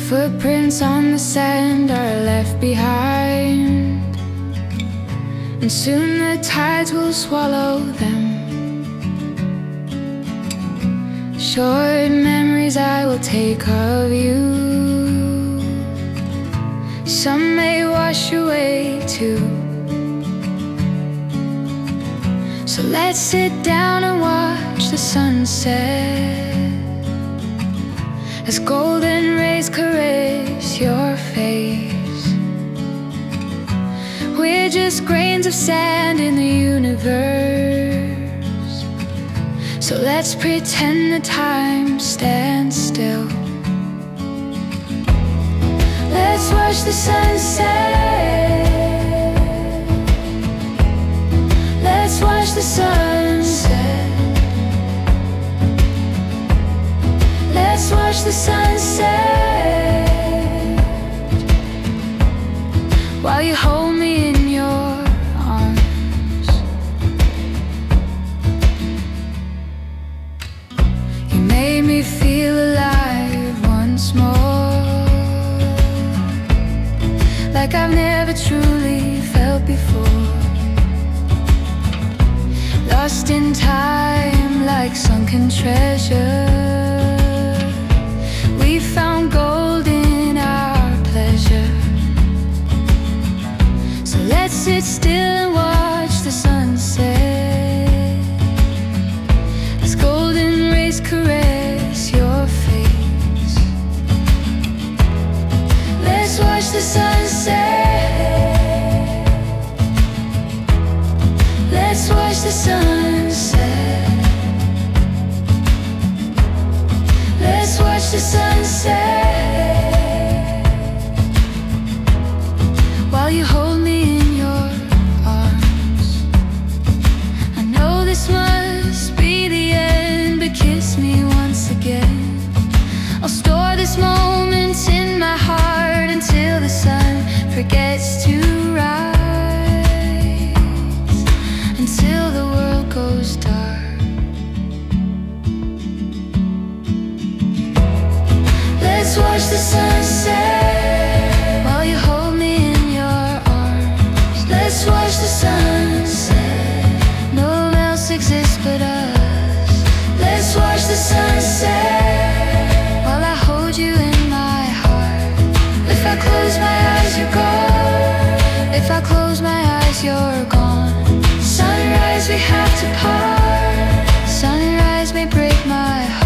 Footprints on the sand are left behind, and soon the tides will swallow them. Short memories I will take of you, some may wash away too. So let's sit down and watch the sunset as golden rays caress your face. We're just grains of sand in the universe, so let's pretend the time stands still. Let's watch the sunset. Let's watch the sunset. Let's watch the sunset while you hold me in your arms. You made me feel alive once more, like I've never truly felt before. Lost in time like sunken treasure, we found gold in our pleasure. So let's sit still and watch the sunset as golden rays caress your face. Let's watch the sunset. Let's watch the sunset. Let's watch the sunset while you hold me in your arms. I know this must be the end, but kiss me once again. I'll store this moment in my heart until the sun forgets to rise, until the world goes dark. Let's watch the sunset while you hold me in your arms. Let's watch the sunset, no one else exists but us. Let's watch the sunset while I hold you in my heart. If I close my eyes, you're gone. If I close my eyes, you're gone. Sunrise, we have to part. Sunrise may break my heart.